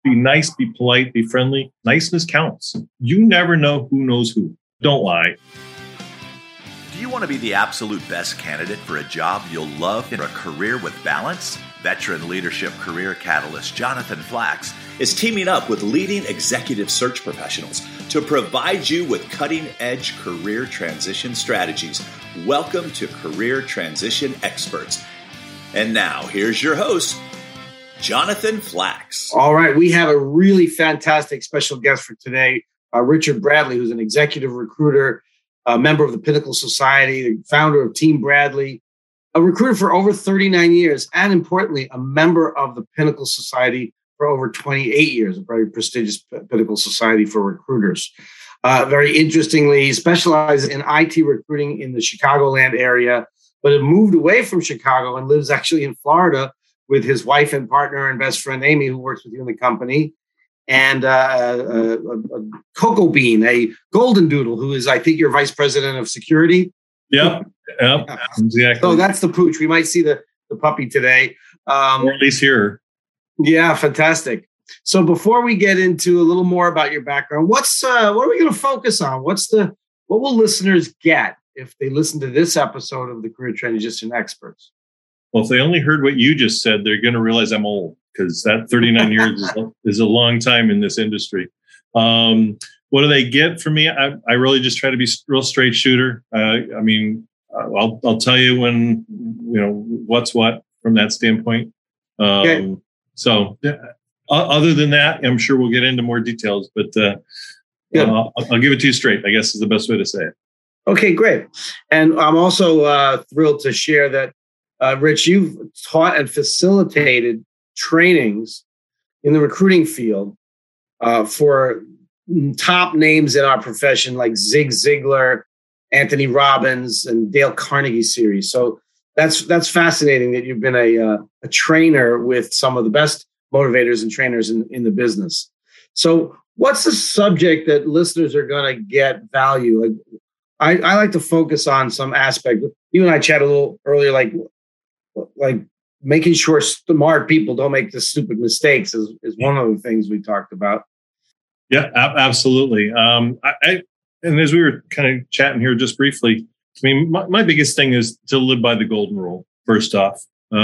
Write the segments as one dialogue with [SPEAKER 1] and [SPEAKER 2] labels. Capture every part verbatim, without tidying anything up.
[SPEAKER 1] be nice, be polite, be friendly. Niceness counts. You never know who knows who. Don't lie.
[SPEAKER 2] Do you want to be the absolute best candidate for a job you'll love and a career with balance? Veteran leadership career catalyst Jonathan Flax is teaming up with leading executive search professionals to provide you with cutting-edge career transition strategies. Welcome to Career Transition Experts. And now, here's your host, Jonathan Flax.
[SPEAKER 3] All right, we have a really fantastic special guest for today, uh, Richard Bradley, who's an executive recruiter, a member of the Pinnacle Society, the founder of Team Bradley, a recruiter for over thirty-nine years, and importantly, a member of the Pinnacle Society for over twenty-eight years, a very prestigious Pinnacle Society for recruiters. Uh, very interestingly, he specializes in I T recruiting in the Chicagoland area, but had moved away from Chicago and lives actually in Florida with his wife and partner and best friend, Amy, who works with you in the company, and uh, a, a, a Cocoa Bean, a golden doodle, who is, I think, your vice president of security.
[SPEAKER 1] Yep, yep, exactly.
[SPEAKER 3] So that's the pooch. We might see the, the puppy today. Um,
[SPEAKER 1] or at least here.
[SPEAKER 3] Yeah, fantastic. So before we get into a little more about your background, what's uh, what are we going to focus on? What's the what will listeners get if they listen to this episode of the Career Transition Experts?
[SPEAKER 1] Well, if they only heard what you just said, they're going to realize I'm old, because that thirty-nine years is, is a long time in this industry. Um, what do they get from me? I, I really just try to be real straight shooter. Uh, I mean, I'll I'll tell you when, you know, what's what from that standpoint. Um, okay. So uh, other than that, I'm sure we'll get into more details, but uh, uh, I'll, I'll give it to you straight, I guess is the best way to say it.
[SPEAKER 3] Okay, great. And I'm also uh, thrilled to share that, uh, Rich, you've taught and facilitated trainings in the recruiting field uh, for top names in our profession like Zig Ziglar, Anthony Robbins, and Dale Carnegie series. So that's that's fascinating that you've been a uh, a trainer with some of the best motivators and trainers in, in the business. So what's the subject that listeners are going to get value? Like I, I like to focus on some aspect. You and I chatted a little earlier, like like making sure smart people don't make the stupid mistakes is, is one of the things we talked about.
[SPEAKER 1] Yeah, absolutely. Um, I, I and as we were kind of chatting here just briefly, I mean, my, my biggest thing is to live by the golden rule. First off,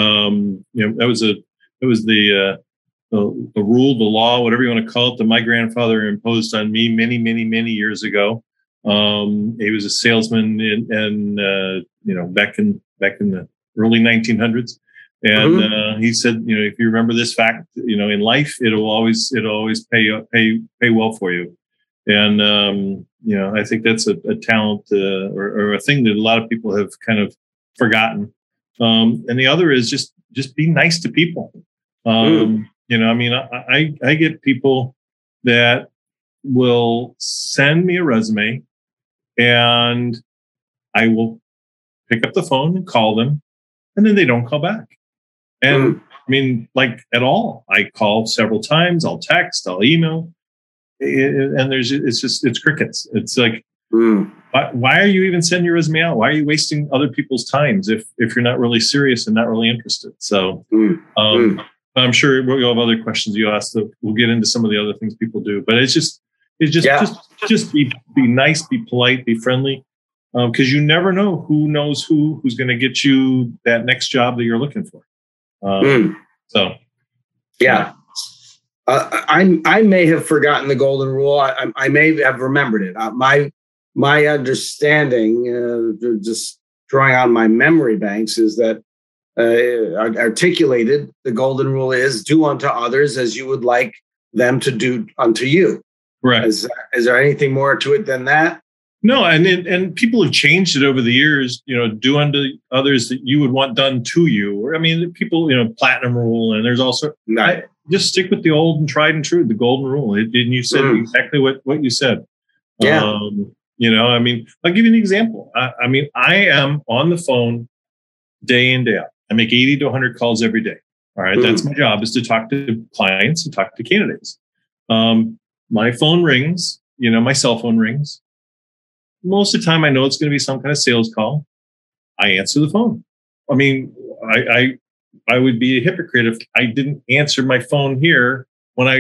[SPEAKER 1] um, you know, that was a it was the, uh, the the rule, the law, whatever you want to call it, that my grandfather imposed on me many, many, many years ago. Um, he was a salesman in, in uh, you know, back in back in the early nineteen hundreds. And uh, he said, you know, if you remember this fact, you know, in life, it'll always it'll always pay pay pay well for you. And um, you know, I think that's a, a talent uh, or, or a thing that a lot of people have kind of forgotten. Um, and the other is just just be nice to people. Um, mm. You know, I mean, I, I I get people that will send me a resume, and I will pick up the phone and call them, and then they don't call back. And I mean, like at all, I call several times, I'll text, I'll email, and there's, it's just, it's crickets. It's like, mm. why, why are you even sending your resume out? Why are you wasting other people's times if, if you're not really serious and not really interested? So mm. Um, mm. I'm sure we'll have other questions you ask that we'll get into some of the other things people do, but it's just, it's just, yeah. just, just be, be nice, be polite, be friendly. Um, cause you never know who knows who, who's going to get you that next job that you're looking for. Um, mm. So,
[SPEAKER 3] yeah, uh, I I may have forgotten the golden rule. I, I may have remembered it. Uh, my my understanding, uh, just drawing on my memory banks, is that uh, articulated the golden rule is do unto others as you would like them to do unto you.
[SPEAKER 1] Right.
[SPEAKER 3] Is, is there anything more to it than that?
[SPEAKER 1] No, and it, and people have changed it over the years. You know, do unto others that you would want done to you. Or I mean, people, you know, platinum rule, and there's also I, just stick with the old and tried and true, the golden rule. It, and you said mm. exactly what, what you said.
[SPEAKER 3] Yeah.
[SPEAKER 1] Um, you know, I mean, I'll give you an example. I, I mean, I am on the phone day in, day out. I make eighty to one hundred calls every day. All right, mm. that's my job, is to talk to clients and talk to candidates. Um, my phone rings. You know, my cell phone rings. Most of the time, I know it's going to be some kind of sales call. I answer the phone. I mean, I, I I would be a hypocrite if I didn't answer my phone here when I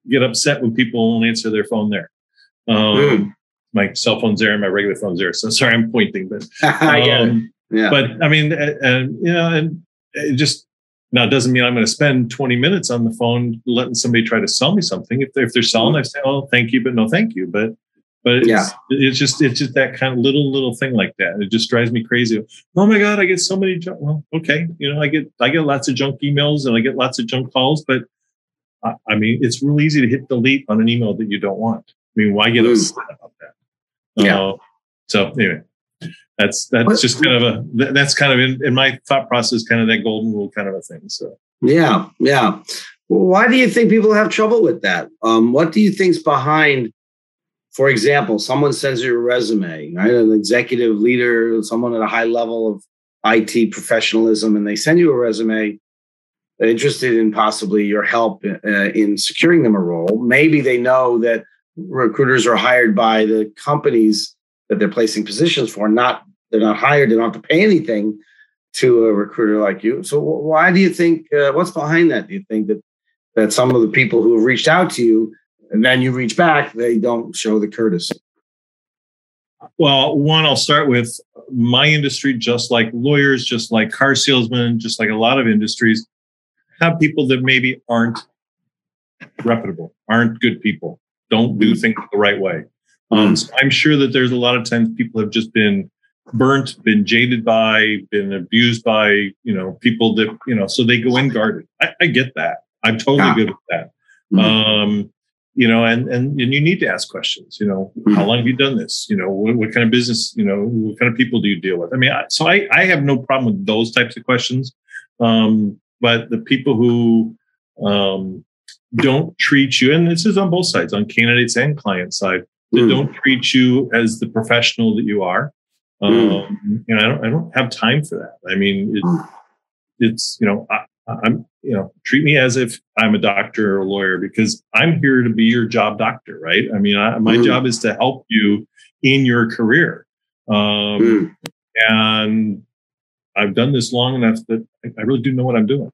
[SPEAKER 1] get upset when people won't answer their phone there. Um, mm. My cell phone's there and my regular phone's there. So sorry, I'm pointing, but
[SPEAKER 3] I get it.
[SPEAKER 1] Um,
[SPEAKER 3] yeah.
[SPEAKER 1] But I mean, and you know, and it just now it doesn't mean I'm going to spend twenty minutes on the phone letting somebody try to sell me something. If they're, if they're selling, mm. I say, "Oh, thank you, but no, thank you." But but it's,
[SPEAKER 3] yeah.
[SPEAKER 1] it's just it's just that kind of little little thing like that. It just drives me crazy. Oh my God, I get so many junk. Well, okay, you know, I get I get lots of junk emails and I get lots of junk calls, but I, I mean, it's real easy to hit delete on an email that you don't want. I mean, why get mm. upset about that?
[SPEAKER 3] Yeah.
[SPEAKER 1] Uh, so anyway, that's that's just kind of a that's kind of in, in my thought process, kind of that golden rule kind of a thing. So
[SPEAKER 3] yeah, yeah. Well, why do you think people have trouble with that? Um, what do you think's behind? For example, someone sends you a resume, right? An executive leader, someone at a high level of I T professionalism, and they send you a resume. They're interested in possibly your help uh, in securing them a role. Maybe they know that recruiters are hired by the companies that they're placing positions for. Not they're not hired. They don't have to pay anything to a recruiter like you. So why do you think? Uh, what's behind that? Do you think that that some of the people who have reached out to you and then you reach back, they don't show the courtesy?
[SPEAKER 1] Well, one, I'll start with my industry. Just like lawyers, just like car salesmen, just like a lot of industries, have people that maybe aren't reputable, aren't good people. Don't do things the right way. Um, so I'm sure that there's a lot of times people have just been burnt, been jaded by, been abused by, you know, people that, you know, so they go in guarded. I, I get that. I'm totally yeah. good with that. Mm-hmm. Um, you know, and, and, and you need to ask questions, you know, mm-hmm. how long have you done this? You know, what, what kind of business, you know, what kind of people do you deal with? I mean, I, so I, I have no problem with those types of questions. Um, but the people who, um, don't treat you, and this is on both sides, on candidates and client side, that mm. don't treat you as the professional that you are. Um, mm. You know, I don't, I don't have time for that. I mean, it, mm. it's, you know, I, I'm, you know, treat me as if I'm a doctor or a lawyer, because I'm here to be your job doctor, right? I mean, I, my mm. job is to help you in your career. Um, mm. And I've done this long enough that I really do know what I'm doing.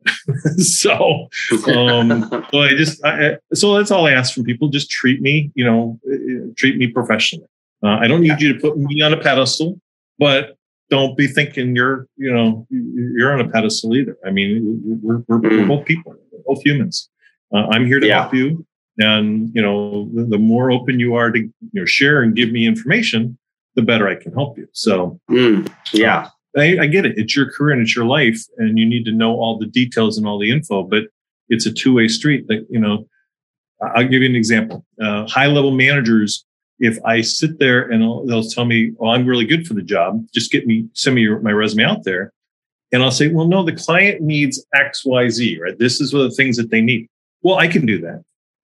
[SPEAKER 1] so, um, so I just, I, so that's all I ask from people. Just treat me, you know, treat me professionally. Uh, I don't need yeah. you to put me on a pedestal, but don't be thinking you're, you know, you're on a pedestal either. I mean, we're, we're, mm. we're both people, we're both humans. Uh, I'm here to yeah. help you. And, you know, the, the more open you are to, you know, share and give me information, the better I can help you. So,
[SPEAKER 3] mm. yeah.
[SPEAKER 1] Uh, I, I get it. It's your career and it's your life, and you need to know all the details and all the info, but it's a two-way street. That, you know, I'll give you an example. Uh, high-level managers, if I sit there and I'll, they'll tell me, "Oh, I'm really good for the job. Just get me, send me your, my resume out there," and I'll say, "Well, no, the client needs X, Y, Z. Right? This is what the things that they need." Well, I can do that.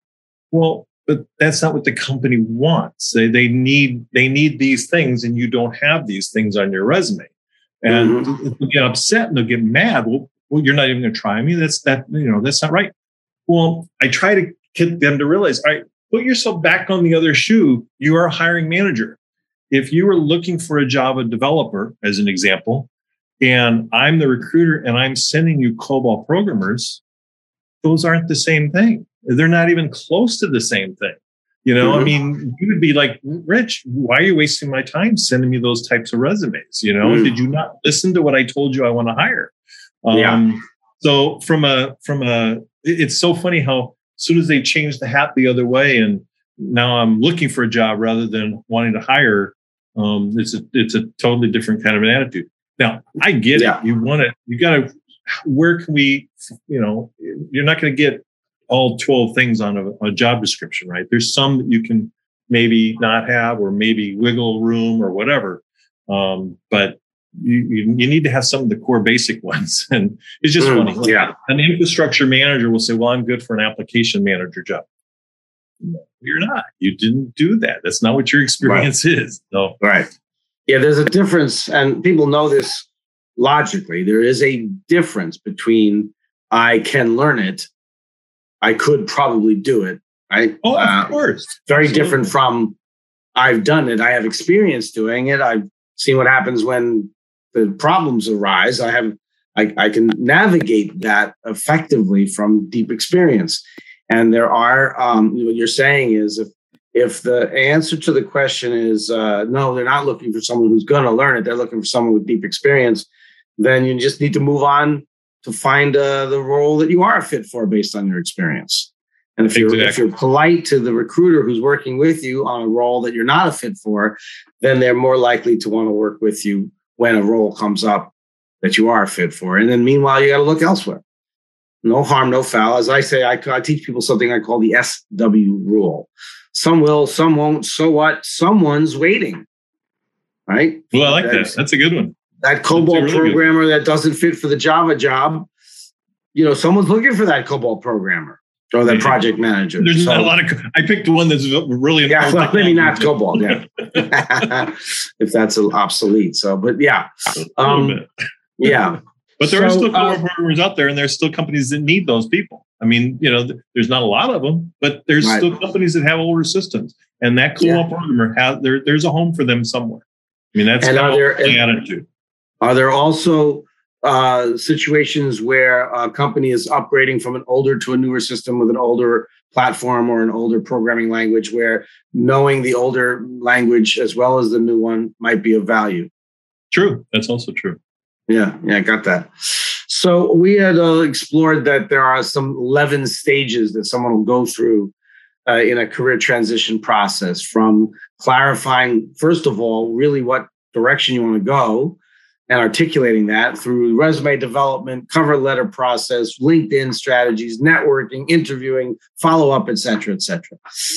[SPEAKER 1] Well, but that's not what the company wants. They they need they need these things, and you don't have these things on your resume. And mm-hmm. they'll get upset and they'll get mad. Well, well, you're not even going to try me. That's that, you know, that's not right. Well, I try to get them to realize, all right, put yourself back on the other shoe. You are a hiring manager. If you were looking for a Java developer, as an example, and I'm the recruiter and I'm sending you COBOL programmers, those aren't the same thing. They're not even close to the same thing. You know, mm-hmm. I mean, you would be like, Rich, why are you wasting my time sending me those types of resumes? You know, mm. did you not listen to what I told you I want to hire? Um, yeah. So from a, from a, it's so funny how as soon as they change the hat the other way, and now I'm looking for a job rather than wanting to hire, um, it's a, it's a totally different kind of an attitude. Now, I get yeah. it. You want to, you got to, where can we, you know, you're not going to get all twelve things on a, a job description, right? There's some that you can maybe not have, or maybe wiggle room or whatever. Um, but you, you, you need to have some of the core basic ones. And it's just mm, funny. Like,
[SPEAKER 3] yeah.
[SPEAKER 1] An infrastructure manager will say, well, I'm good for an application manager job. No, you're not. You didn't do that. That's not what your experience
[SPEAKER 3] right.
[SPEAKER 1] is. So.
[SPEAKER 3] Right. Yeah, there's a difference, and people know this logically. There is a difference between I can learn it, I could probably do it, right?
[SPEAKER 1] Oh, of uh,
[SPEAKER 3] course. Very Absolutely. Different from I've done it. I have experience doing it. I've seen what happens when the problems arise. I have, I, I can navigate that effectively from deep experience. And there are, um, what you're saying is if if the answer to the question is uh, no, they're not looking for someone who's going to learn it, they're looking for someone with deep experience, then you just need to move on to find uh, the role that you are a fit for based on your experience. And if you're, exactly. if you're polite to the recruiter who's working with you on a role that you're not a fit for, then they're more likely to want to work with you when a role comes up that you are a fit for. And then meanwhile, you got to look elsewhere. No harm, no foul. As I say, I, I teach people something I call the S W rule. Some will, some won't. So what? Someone's waiting, right?
[SPEAKER 1] Well, I like That's, that. That's a good one.
[SPEAKER 3] That COBOL really programmer good. that doesn't fit for the Java job, you know, someone's looking for that COBOL programmer or that yeah. project manager.
[SPEAKER 1] There's
[SPEAKER 3] so,
[SPEAKER 1] not a lot of. I picked the one that's really
[SPEAKER 3] yeah, well, maybe not COBOL, yeah, if that's obsolete. So, but yeah, um, yeah.
[SPEAKER 1] But there
[SPEAKER 3] so,
[SPEAKER 1] are still COBOL
[SPEAKER 3] uh,
[SPEAKER 1] programmers out there, and there's still companies that need those people. I mean, you know, there's not a lot of them, but there's right. still companies that have older systems, and that COBOL yeah. programmer has there. There's a home for them somewhere. I mean, that's kind of the attitude. Are
[SPEAKER 3] there also uh, situations where a company is upgrading from an older to a newer system with an older platform or an older programming language, where knowing the older language as well as the new one might be of value?
[SPEAKER 1] True, that's also true.
[SPEAKER 3] Yeah, yeah, I got that. So we had uh, explored that there are some eleven stages that someone will go through uh, in a career transition process, from clarifying, first of all, really what direction you want to go and articulating that through resume development, cover letter process, LinkedIn strategies, networking, interviewing, follow-up, et cetera, et cetera.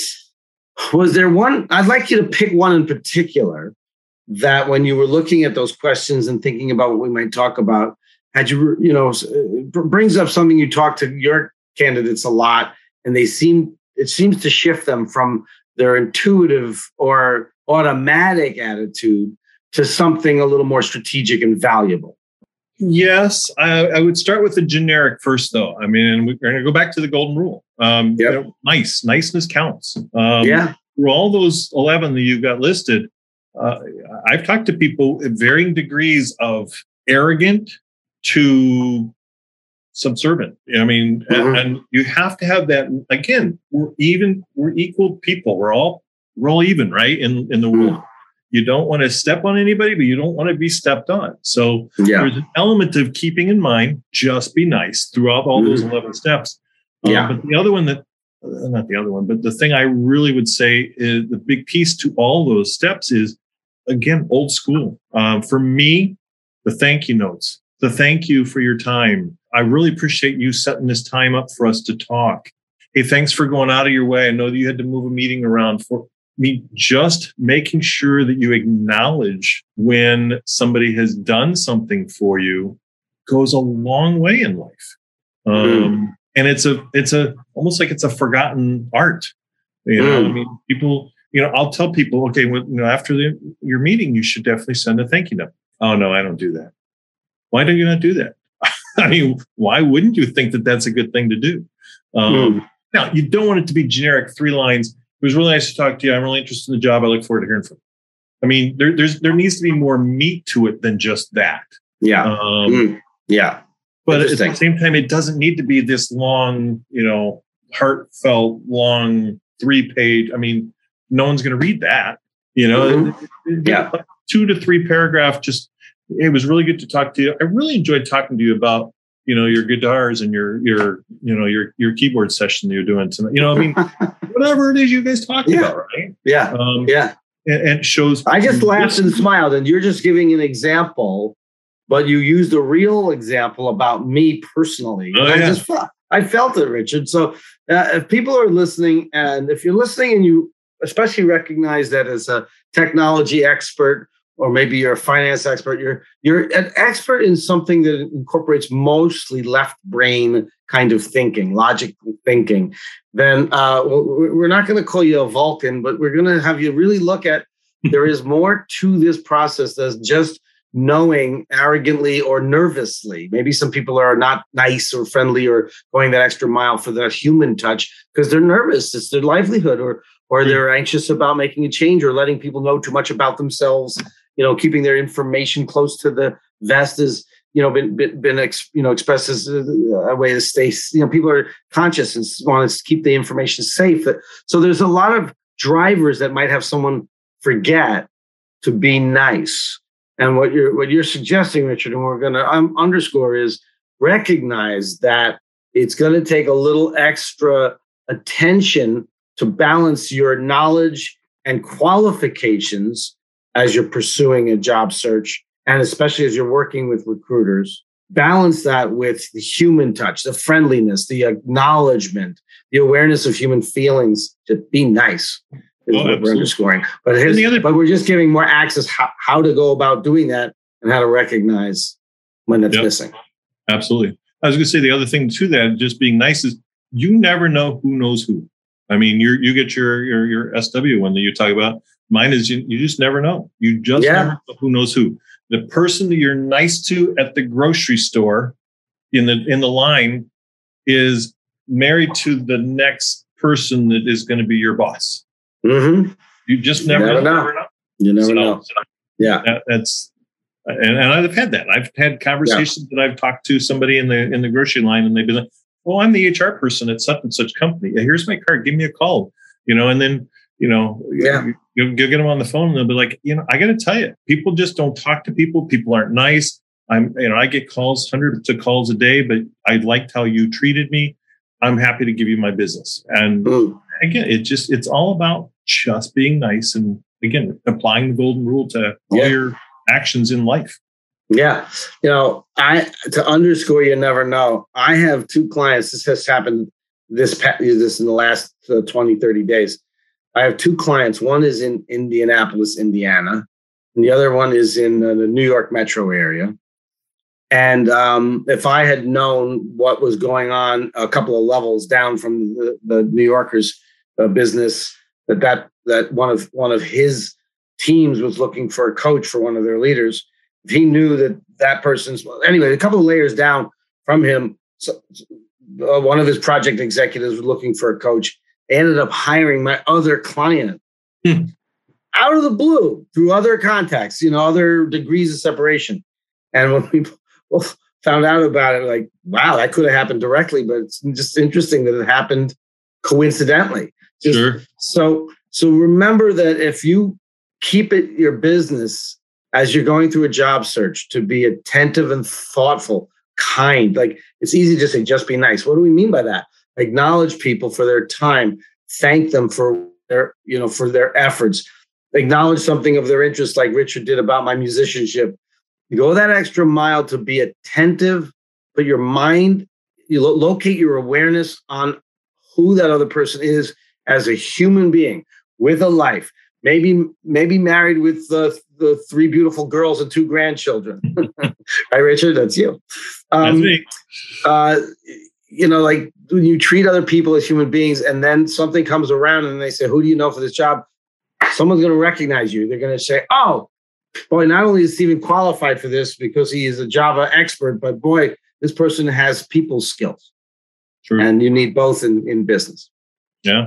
[SPEAKER 3] Was there one, I'd like you to pick one in particular that when you were looking at those questions and thinking about what we might talk about, had you, you know, it brings up something you talk to your candidates a lot, and they seem, it seems to shift them from their intuitive or automatic attitude to something a little more strategic and valuable.
[SPEAKER 1] Yes, I, I would start with the generic first, though. I mean, we're going to go back to the golden rule. Um, yep. you know, nice, niceness counts. Um,
[SPEAKER 3] yeah.
[SPEAKER 1] For all those eleven that you've got listed, uh, I've talked to people at varying degrees of arrogant to subservient. I mean, mm-hmm. and, and you have to have that. Again, we're even, we're equal people. We're all, we're all even, right? In in the world. Mm-hmm. You don't want to step on anybody, but you don't want to be stepped on. So yeah. there's an element of keeping in mind, just be nice throughout all mm-hmm. those eleven steps.
[SPEAKER 3] Yeah.
[SPEAKER 1] Um, but the other one that, uh, not the other one, but the thing I really would say is the big piece to all those steps is, again, old school. Um, for me, the thank you notes, the thank you for your time. I really appreciate you setting this time up for us to talk. Hey, thanks for going out of your way. I know that you had to move a meeting around for me. Just making sure that you acknowledge when somebody has done something for you goes a long way in life. Um, mm. And it's a, it's a, almost like it's a forgotten art. You know, mm. I mean, people, you know, I'll tell people, okay, when, you know, after the, your meeting, you should definitely send a thank you note. Oh no, I don't do that. Why do you not do that? I mean, why wouldn't you think that that's a good thing to do? Um, mm. Now, you don't want it to be generic, three lines. It was really nice to talk to you. I'm really interested in the job. I look forward to hearing from you. I mean, there, there's there needs to be more meat to it than just that.
[SPEAKER 3] Yeah.
[SPEAKER 1] Um,
[SPEAKER 3] mm. Yeah.
[SPEAKER 1] But at the same time, it doesn't need to be this long, you know, heartfelt, long three page. I mean, no one's going to read that. You know,
[SPEAKER 3] mm-hmm. yeah.
[SPEAKER 1] Two to three paragraph. Just, it was really good to talk to you. I really enjoyed talking to you about, you know, your guitars and your, your, you know, your, your keyboard session that you're doing tonight. You know, I mean, whatever it is you guys talk
[SPEAKER 3] yeah.
[SPEAKER 1] about, right?
[SPEAKER 3] Yeah.
[SPEAKER 1] Um,
[SPEAKER 3] yeah.
[SPEAKER 1] And, and it shows.
[SPEAKER 3] I just laughed and smiled, and you're just giving an example, but you used a real example about me personally.
[SPEAKER 1] Oh,
[SPEAKER 3] I
[SPEAKER 1] yeah.
[SPEAKER 3] just felt, I felt it, Richard. So uh, if people are listening, and if you're listening and you especially recognize that as a technology expert, or maybe you're a finance expert, you're you're an expert in something that incorporates mostly left brain kind of thinking, logical thinking, then uh, we're not going to call you a Vulcan, but we're going to have you really look at, there is more to this process than just knowing arrogantly or nervously. Maybe some people are not nice or friendly or going that extra mile for that human touch because they're nervous. It's their livelihood, or or they're anxious about making a change or letting people know too much about themselves. You know, keeping their information close to the vest is you know, been been, been ex, you know expressed as a way to stay. You know, people are conscious and want to keep the information safe. So there's a lot of drivers that might have someone forget to be nice. And what you're what you're suggesting, Richard, and we're going to um, underscore is recognize that it's going to take a little extra attention to balance your knowledge and qualifications as you're pursuing a job search, and especially as you're working with recruiters. Balance that with the human touch, the friendliness, the acknowledgement, the awareness of human feelings. To be nice is
[SPEAKER 1] well,
[SPEAKER 3] what we're underscoring. But, here's,
[SPEAKER 1] other-
[SPEAKER 3] but we're just giving more access how, how to go about doing that and how to recognize when that's
[SPEAKER 1] yep.
[SPEAKER 3] missing.
[SPEAKER 1] Absolutely. I was going to say the other thing to that, just being nice, is you never know who knows who. I mean, you you get your your your S W one that you talk about. Mine is you, you just never know. You just
[SPEAKER 3] Yeah.
[SPEAKER 1] never know who knows who. The person that you're nice to at the grocery store in the in the line is married to the next person that is going to be your boss.
[SPEAKER 3] Mm-hmm.
[SPEAKER 1] You just never,
[SPEAKER 3] you never
[SPEAKER 1] know.
[SPEAKER 3] know.
[SPEAKER 1] never know.
[SPEAKER 3] You never
[SPEAKER 1] So,
[SPEAKER 3] know.
[SPEAKER 1] so
[SPEAKER 3] Yeah.
[SPEAKER 1] that, that's and, and I've had that. I've had conversations yeah. that I've talked to somebody in the in the grocery line, and they've been like, "Oh, I'm the H R person at such and such company. Here's my card. Give me a call." You know, and then you know,
[SPEAKER 3] yeah.
[SPEAKER 1] you, you'll, you'll get them on the phone, and they'll be like, "You know, I got to tell you, people just don't talk to people. People aren't nice. I'm, you know, I get calls, hundreds of calls a day, but I liked how you treated me. I'm happy to give you my business." And mm. again, it just it's all about just being nice, and again, applying the golden rule to all yeah. your actions in life.
[SPEAKER 3] Yeah. You know, I, to underscore, you never know. I have two clients. This has happened this, this in the last uh, twenty, thirty days. I have two clients. One is in Indianapolis, Indiana, and the other one is in uh, the New York metro area. And um, if I had known what was going on a couple of levels down from the, the New Yorkers' uh, business, that, that that one of one of his teams was looking for a coach for one of their leaders, if he knew that that person's anyway, a couple of layers down from him, so, uh, one of his project executives was looking for a coach. They ended up hiring my other client hmm. out of the blue through other contacts, you know, other degrees of separation. And when we found out about it, like, wow, that could have happened directly, but it's just interesting that it happened coincidentally. Just,
[SPEAKER 1] sure.
[SPEAKER 3] So, so remember that if you keep it your business as you're going through a job search to be attentive and thoughtful, kind, like it's easy to say, just be nice. What do we mean by that? Acknowledge people for their time, thank them for their, you know, for their efforts, acknowledge something of their interest, like Richard did about my musicianship. You go that extra mile to be attentive, but your mind, you lo- locate your awareness on who that other person is as a human being with a life, maybe maybe married with the, the three beautiful girls and two grandchildren. Right, Richard? That's you. Um,
[SPEAKER 1] That's me.
[SPEAKER 3] Uh, you know, like when you treat other people as human beings and then something comes around and they say, who do you know for this job? Someone's going to recognize you. They're going to say, oh, boy, not only is Steven qualified for this because he is a Java expert, but boy, this person has people skills.
[SPEAKER 1] True.
[SPEAKER 3] And you need both in, in business.
[SPEAKER 1] Yeah.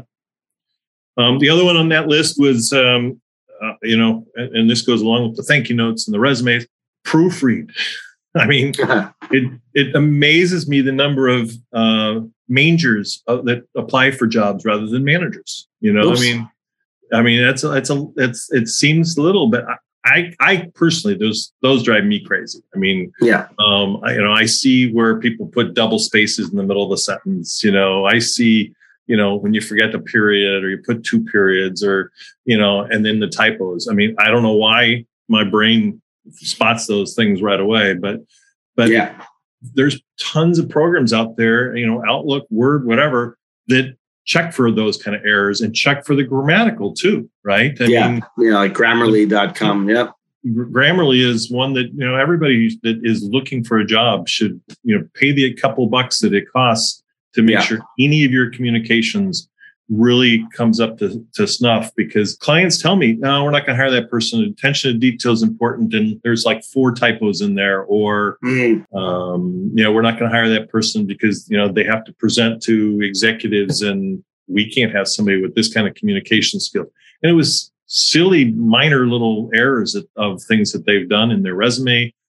[SPEAKER 1] Um, the other one on that list was, um, uh, you know, and, and this goes along with the thank you notes and the resumes, proofread. I mean, it it amazes me the number of uh, mangers uh, that apply for jobs rather than managers. You know, Oops. I mean, I mean, that's a, that's a, it's, it seems little, but I, I, I personally, those, those drive me crazy. I mean,
[SPEAKER 3] yeah,
[SPEAKER 1] um, I, you know, I see where people put double spaces in the middle of the sentence. You know, I see, you know, when you forget the period or you put two periods or, you know, and then the typos. I mean, I don't know why my brain spots those things right away, but, but
[SPEAKER 3] yeah,
[SPEAKER 1] there's tons of programs out there, you know, Outlook, Word, whatever, that check for those kind of errors and check for the grammatical too, right? I
[SPEAKER 3] yeah,
[SPEAKER 1] mean,
[SPEAKER 3] yeah, like Grammarly dot com. Yep.
[SPEAKER 1] Grammarly is one that, you know, everybody that is looking for a job should, you know, pay the couple bucks that it costs to make yeah. sure any of your communications really comes up to, to snuff, because clients tell me, no, we're not going to hire that person. Attention to detail is important. And there's like four typos in there, or, mm. um, you know, we're not going to hire that person because, you know, they have to present to executives and we can't have somebody with this kind of communication skill. And it was silly, minor little errors of, of things that they've done in their resume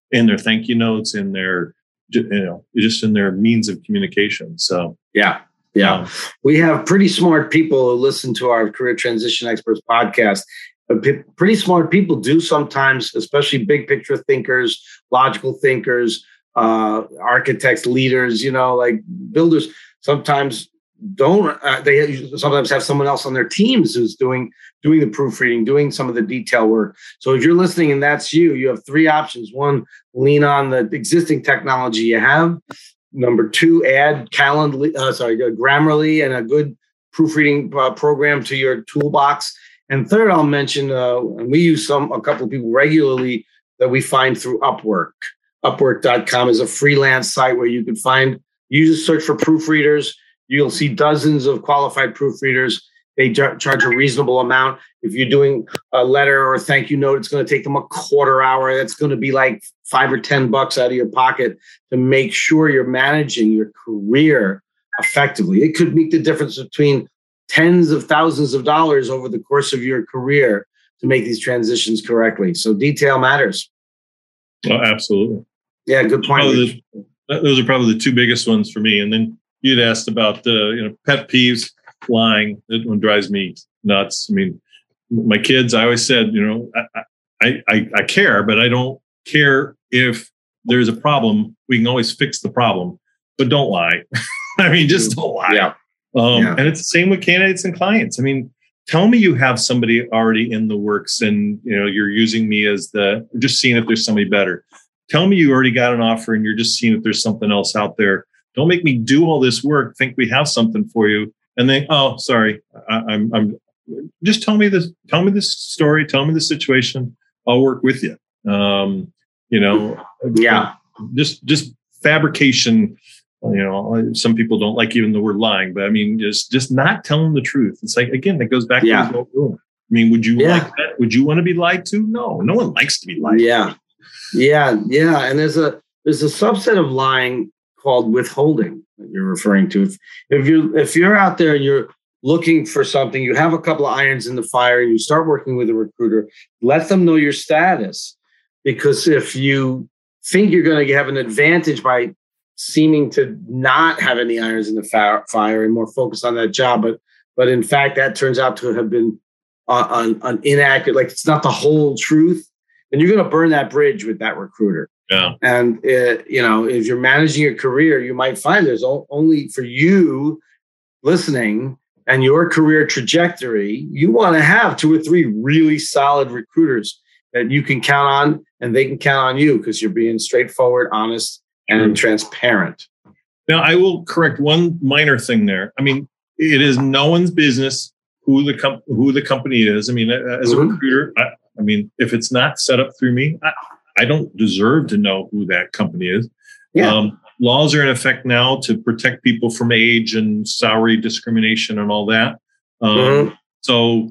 [SPEAKER 1] in their thank you notes, in their, you know, just in their means of communication. So,
[SPEAKER 3] yeah. Yeah.
[SPEAKER 1] Um,
[SPEAKER 3] we have pretty smart people who listen to our Career Transition Experts podcast. Pretty smart people do sometimes, especially big picture thinkers, logical thinkers, uh, architects, leaders, you know, like builders, sometimes don't, uh, they sometimes have someone else on their teams who's doing, doing the proofreading, doing some of the detail work. So if you're listening and that's you, you have three options. One, lean on the existing technology you have. Number two, add Calendly, uh, sorry, Grammarly and a good proofreading uh, program to your toolbox. And third, I'll mention, uh, and we use some a couple of people regularly that we find through Upwork. Upwork dot com is a freelance site where you can find, you just search for proofreaders. You'll see dozens of qualified proofreaders. They jar- charge a reasonable amount. If you're doing a letter or a thank you note, it's going to take them a quarter hour. That's going to be like five or ten bucks out of your pocket to make sure you're managing your career effectively. It could make the difference between tens of thousands of dollars over the course of your career to make these transitions correctly. So detail matters.
[SPEAKER 1] Oh, absolutely.
[SPEAKER 3] Yeah, good point.
[SPEAKER 1] The, those are probably the two biggest ones for me. And then you'd asked about the, you know, pet peeves, lying. That one drives me nuts. I mean, my kids, I always said, you know, I, I, I, I care, but I don't care if there's a problem. We can always fix the problem, but don't lie. I mean, just don't lie.
[SPEAKER 3] Yeah.
[SPEAKER 1] Um,
[SPEAKER 3] yeah.
[SPEAKER 1] And it's the same with candidates and clients. I mean, tell me you have somebody already in the works and, you know, you're using me as the, just seeing if there's somebody better. Tell me you already got an offer and you're just seeing if there's something else out there. Don't make me do all this work, think we have something for you, and then, oh, sorry, I, I'm, I'm. Just tell me this. Tell me this story. Tell me the situation. I'll work with you. Um, you know,
[SPEAKER 3] yeah.
[SPEAKER 1] Just, just fabrication. You know, some people don't like even the word lying, but I mean, just, just not telling the truth. It's like, again, that goes back
[SPEAKER 3] yeah.
[SPEAKER 1] to the old. I mean, would you
[SPEAKER 3] yeah.
[SPEAKER 1] like that? Would you want to be lied to? No, no one likes to be lied
[SPEAKER 3] yeah.
[SPEAKER 1] to.
[SPEAKER 3] Yeah, yeah, and there's a there's a subset of lying called withholding that you're referring to. If, if you if you're out there and you're looking for something, you have a couple of irons in the fire, and you start working with a recruiter, let them know your status, because if you think you're going to have an advantage by seeming to not have any irons in the fire and more focused on that job, but but in fact that turns out to have been an, an inaccurate, like it's not the whole truth. And you're going to burn that bridge with that recruiter.
[SPEAKER 1] Yeah.
[SPEAKER 3] And, it, you know, if you're managing your career, you might find there's only for you listening and your career trajectory, you want to have two or three really solid recruiters that you can count on and they can count on you because you're being straightforward, honest, and True. transparent.
[SPEAKER 1] Now, I will correct one minor thing there. I mean, it is no one's business who the, com- who the company is. I mean, as a mm-hmm. recruiter, I, I mean, if it's not set up through me, I, I don't deserve to know who that company is.
[SPEAKER 3] Yeah.
[SPEAKER 1] Um, laws are in effect now to protect people from age and salary discrimination and all that. Um, mm-hmm. So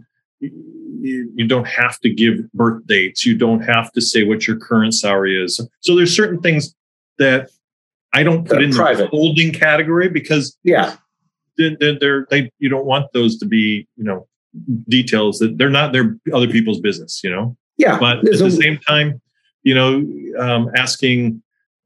[SPEAKER 1] you, you don't have to give birth dates. You don't have to say what your current salary is. So there's certain things that I don't put in
[SPEAKER 3] private.
[SPEAKER 1] the holding category because
[SPEAKER 3] yeah,
[SPEAKER 1] they're, they're, they you don't want those to be, you know, details that they're not they're other people's business, you know.
[SPEAKER 3] Yeah.
[SPEAKER 1] But at the a, same time, you know, um, asking,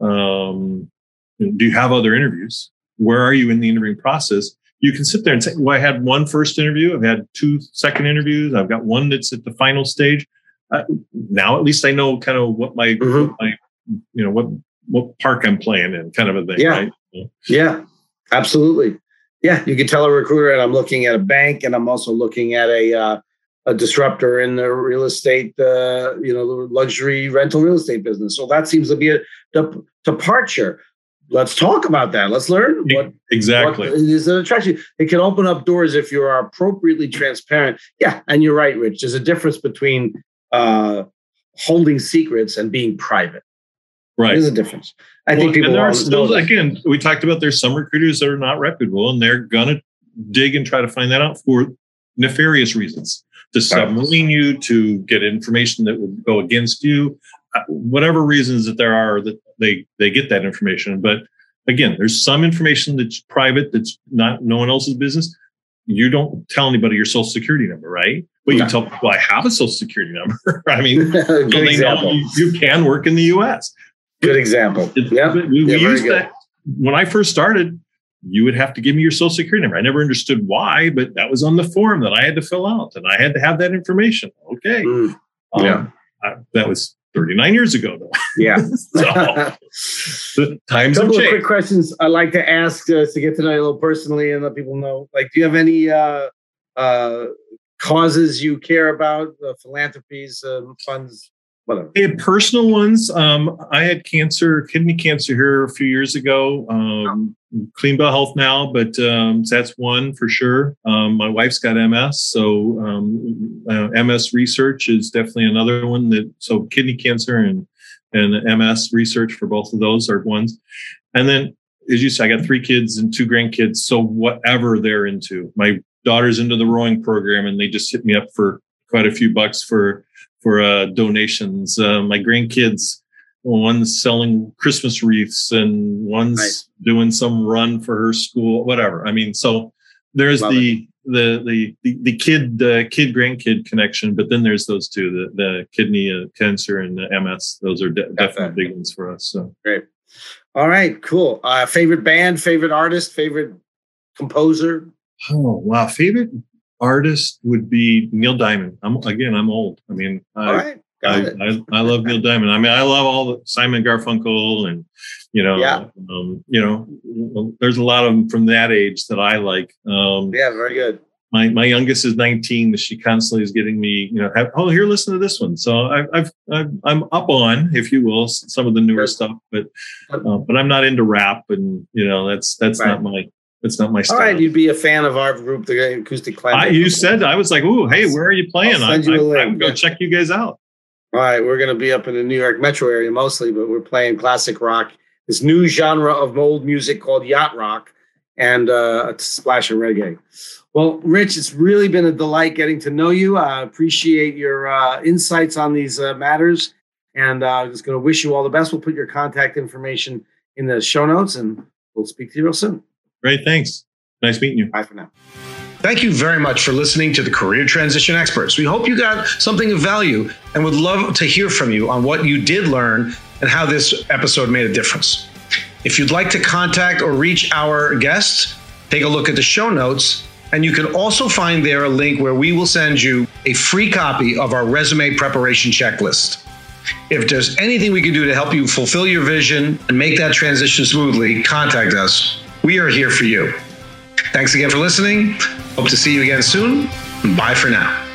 [SPEAKER 1] um, do you have other interviews? Where are you in the interviewing process? You can sit there and say, well, I had one first interview. I've had two second interviews. I've got one that's at the final stage. Uh, now, at least I know kind of what my, mm-hmm. what my, you know, what, what park I'm playing in, kind of a thing.
[SPEAKER 3] Yeah.
[SPEAKER 1] Right?
[SPEAKER 3] Yeah, absolutely. Yeah, you can tell a recruiter, and I'm looking at a bank, and I'm also looking at a uh, a disruptor in the real estate, uh, you know, the luxury rental real estate business. So that seems to be a de- departure. Let's talk about that. Let's learn what
[SPEAKER 1] exactly
[SPEAKER 3] what is an attraction. It can open up doors if you are appropriately transparent. Yeah, and you're right, Rich. There's a difference between uh, holding secrets and being private.
[SPEAKER 1] Right.
[SPEAKER 3] There's a difference. I
[SPEAKER 1] well,
[SPEAKER 3] think people
[SPEAKER 1] and there are
[SPEAKER 3] know
[SPEAKER 1] still,
[SPEAKER 3] that.
[SPEAKER 1] Again, we talked about there's some recruiters that are not reputable, and they're going to dig and try to find that out for nefarious reasons, to submarine you, to get information that will go against you, uh, whatever reasons that there are that they, they get that information. But again, there's some information that's private, that's not no one else's business. You don't tell anybody your social security number, right? But you no. tell people, I have a social security number. I mean, so they know you, you can work in the U S.
[SPEAKER 3] Good example.
[SPEAKER 1] Yeah, we, we yeah, used that when I first started. You would have to give me your social security number. I never understood why, but that was on the form that I had to fill out, and I had to have that information. Okay, mm, yeah, um, I, that was thirty-nine years ago, though.
[SPEAKER 3] Yeah,
[SPEAKER 1] so, times
[SPEAKER 3] a couple
[SPEAKER 1] have
[SPEAKER 3] of quick questions I'd like to ask uh, to get to know you a little personally and let people know. Like, do you have any uh, uh, causes you care about? Uh, philanthropies, uh, funds. Whatever.
[SPEAKER 1] I had personal ones. Um, I had cancer, kidney cancer here a few years ago. Um, clean bill health now, but um, so that's one for sure. Um, my wife's got M S, so um, uh, M S research is definitely another one. That so kidney cancer and and M S research for both of those are ones. And then, as you said, I got three kids and two grandkids. So whatever they're into, my daughter's into the rowing program, and they just hit me up for quite a few bucks for. for uh, donations. Uh, my grandkids, one's selling Christmas wreaths and one's nice. doing some run for her school, whatever. I mean, so there's the, the, the, the, the kid, uh, kid grandkid connection, but then there's those two, the, the kidney uh, cancer and the M S. Those are de- definitely big ones for us. So
[SPEAKER 3] great. All right, cool. Uh, favorite band, favorite artist, favorite composer?
[SPEAKER 1] Oh, wow. Favorite artist would be Neil Diamond. I'm again, I'm old. I mean, I,
[SPEAKER 3] all right.
[SPEAKER 1] I, I, I love Neil Diamond. I mean, I love all the Simon Garfunkel and, you know,
[SPEAKER 3] yeah.
[SPEAKER 1] um, you know, there's a lot of them from that age that I like. Um,
[SPEAKER 3] yeah, very good.
[SPEAKER 1] My my youngest is nineteen. She constantly is getting me, you know, have, oh, here, listen to this one. So I, I've, I've I'm up on, if you will, some of the newer sure. stuff, but uh, but I'm not into rap, and you know, that's that's right. not my. It's not my style.
[SPEAKER 3] All right, you'd be a fan of our group, the Acoustic Climate.
[SPEAKER 1] I, you said, I was like, ooh, hey, where are you playing? I, I, I would go check you guys out.
[SPEAKER 3] All right, we're going to be up in the New York metro area mostly, but we're playing classic rock, this new genre of old music called yacht rock, and uh, a splash of reggae. Well, Rich, it's really been a delight getting to know you. I appreciate your uh, insights on these uh, matters, and uh, I'm just going to wish you all the best. We'll put your contact information in the show notes, and we'll speak to you real soon.
[SPEAKER 1] Great. Thanks. Nice meeting you.
[SPEAKER 3] Bye for now.
[SPEAKER 4] Thank you very much for listening to the Career Transition Experts. We hope you got something of value and would love to hear from you on what you did learn and how this episode made a difference. If you'd like to contact or reach our guests, take a look at the show notes, and you can also find there a link where we will send you a free copy of our resume preparation checklist. If there's anything we can do to help you fulfill your vision and make that transition smoothly, contact us. We are here for you. Thanks again for listening. Hope to see you again soon. Bye for now.